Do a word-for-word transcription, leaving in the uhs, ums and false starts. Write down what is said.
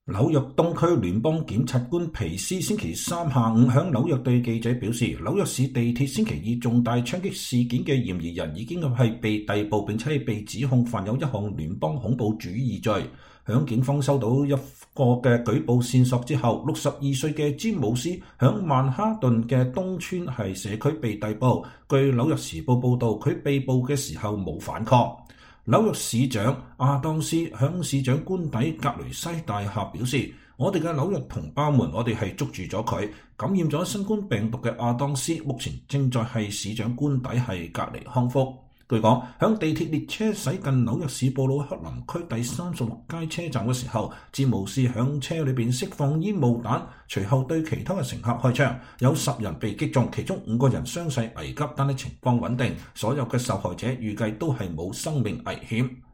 紐約東區聯邦檢察官皮斯星期三下午向紐約對記者表示，紐約市地鐵星期二重大槍擊事件嘅嫌疑人已經係被逮捕，並且係被指控犯有一項聯邦恐怖主義罪。響警方收到一個嘅舉報線索之後，六十二歲嘅詹姆斯響曼哈頓嘅東村係社區被逮捕。據紐約時報報導，佢被捕嘅時候冇反抗。紐約市長亞當斯向市長官邸格雷西大廈表示：我哋嘅紐約同胞們，我哋係捉住咗佢。感染咗新冠病毒嘅亞當斯目前正在係市長官邸係隔離康復。據講，響地鐵列車駛近紐約市布魯克林區第三十六街車站嘅時候，詹姆斯響車裏邊釋放煙霧彈，隨後對其他嘅乘客開槍，有十人被擊中，其中五個人傷勢危急，但係情況穩定。所有嘅受害者預計都係冇生命危險。